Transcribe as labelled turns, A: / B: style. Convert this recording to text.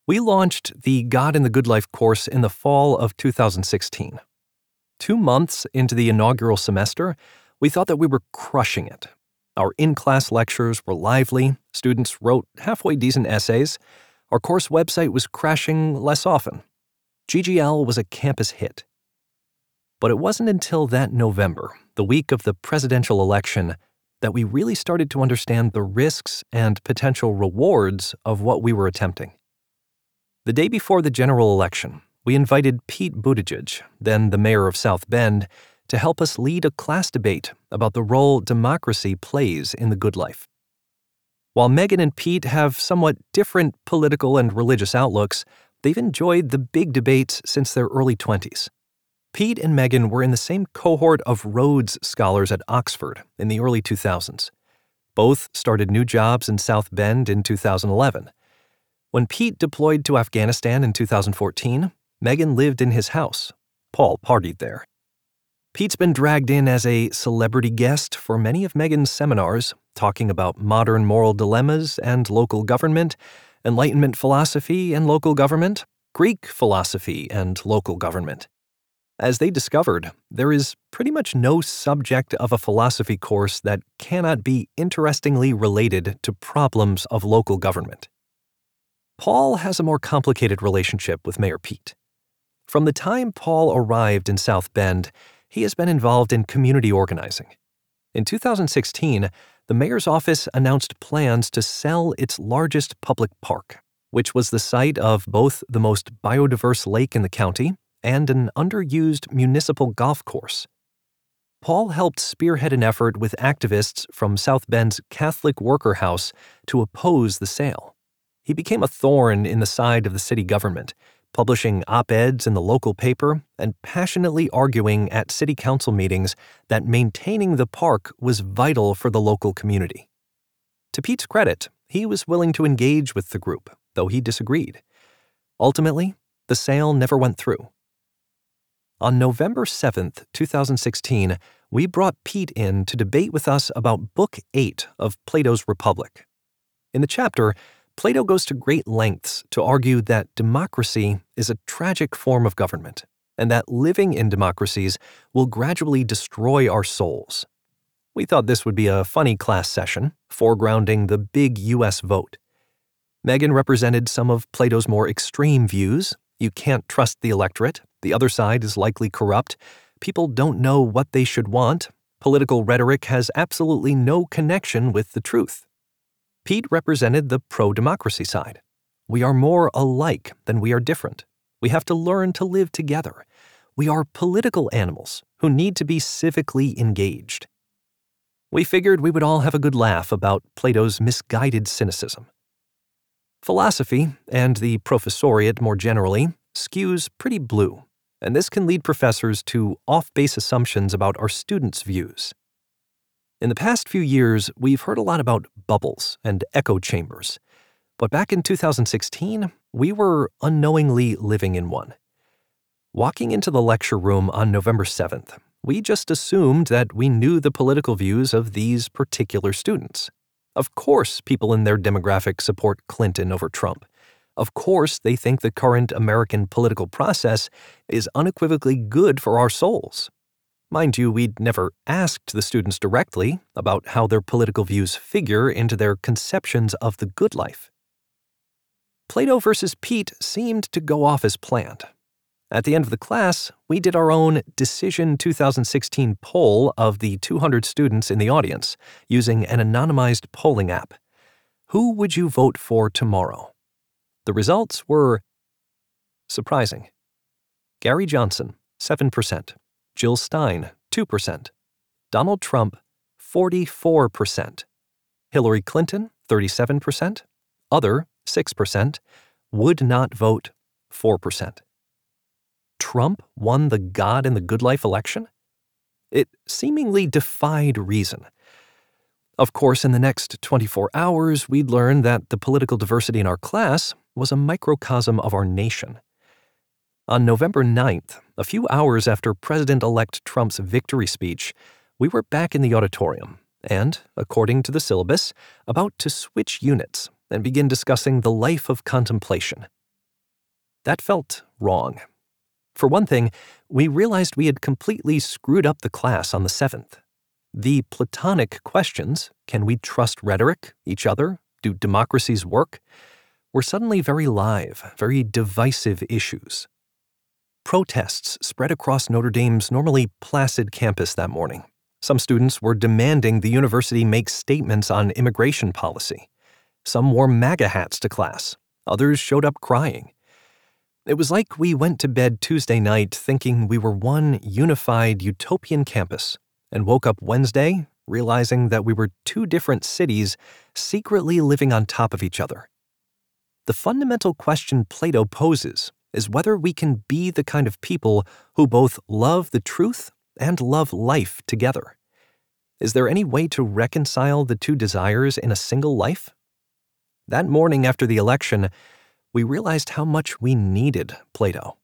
A: We launched the God in the Good Life course in the fall of 2016. 2 months into the inaugural semester, we thought that we were crushing it. Our in-class lectures were lively, students wrote halfway decent essays, our course website was crashing less often. GGL was a campus hit. But it wasn't until that November, the week of the presidential election, that we really started to understand the risks and potential rewards of what we were attempting. The day before the general election, we invited Pete Buttigieg, then the mayor of South Bend, to help us lead a class debate about the role democracy plays in the good life. While Megan and Pete have somewhat different political and religious outlooks, they've enjoyed the big debates since their early 20s. Pete and Megan were in the same cohort of Rhodes Scholars at Oxford in the early 2000s. Both started new jobs in South Bend in 2011. When Pete deployed to Afghanistan in 2014, Megan lived in his house. Paul partied there. Pete's been dragged in as a celebrity guest for many of Megan's seminars, talking about modern moral dilemmas and local government, Enlightenment philosophy and local government, Greek philosophy and local government. As they discovered, there is pretty much no subject of a philosophy course that cannot be interestingly related to problems of local government. Paul has a more complicated relationship with Mayor Pete. From the time Paul arrived in South Bend, he has been involved in community organizing. In 2016, the mayor's office announced plans to sell its largest public park, which was the site of both the most biodiverse lake in the county and an underused municipal golf course. Paul helped spearhead an effort with activists from South Bend's Catholic Worker House to oppose the sale. He became a thorn in the side of the city government, publishing op-eds in the local paper and passionately arguing at city council meetings that maintaining the park was vital for the local community. To Pete's credit, he was willing to engage with the group, though he disagreed. Ultimately, the sale never went through. On November 7th, 2016, we brought Pete in to debate with us about Book 8 of Plato's Republic. In the chapter, Plato goes to great lengths to argue that democracy is a tragic form of government, and that living in democracies will gradually destroy our souls. We thought this would be a funny class session, foregrounding the big U.S. vote. Megan represented some of Plato's more extreme views. You can't trust the electorate, the other side is likely corrupt, people don't know what they should want, political rhetoric has absolutely no connection with the truth. Pete represented the pro-democracy side. We are more alike than we are different. We have to learn to live together. We are political animals who need to be civically engaged. We figured we would all have a good laugh about Plato's misguided cynicism. Philosophy, and the professoriate more generally, skews pretty blue, and this can lead professors to off-base assumptions about our students' views. In the past few years, we've heard a lot about bubbles and echo chambers, but back in 2016, we were unknowingly living in one. Walking into the lecture room on November 7th, we just assumed that we knew the political views of these particular students. Of course, people in their demographic support Clinton over Trump. Of course, they think the current American political process is unequivocally good for our souls. Mind you, we'd never asked the students directly about how their political views figure into their conceptions of the good life. Plato versus Pete seemed to go off as planned. At the end of the class, we did our own Decision 2016 poll of the 200 students in the audience using an anonymized polling app. Who would you vote for tomorrow? The results were surprising. Gary Johnson, 7%. Jill Stein, 2%. Donald Trump, 44%. Hillary Clinton, 37%. Other, 6%. Would not vote, 4%. Trump won the God in the Good Life election? It seemingly defied reason. Of course, in the next 24 hours, we'd learn that the political diversity in our class was a microcosm of our nation. On November 9th, a few hours after President-elect Trump's victory speech, we were back in the auditorium and, according to the syllabus, about to switch units and begin discussing the life of contemplation. That felt wrong. For one thing, we realized we had completely screwed up the class on the 7th. The Platonic questions, can we trust rhetoric, each other, do democracies work, were suddenly very live, very divisive issues. Protests spread across Notre Dame's normally placid campus that morning. Some students were demanding the university make statements on immigration policy. Some wore MAGA hats to class. Others showed up crying. It was like we went to bed Tuesday night thinking we were one unified utopian campus and woke up Wednesday realizing that we were two different cities secretly living on top of each other. The fundamental question Plato poses is whether we can be the kind of people who both love the truth and love life together. Is there any way to reconcile the two desires in a single life? That morning after the election, we realized how much we needed Plato.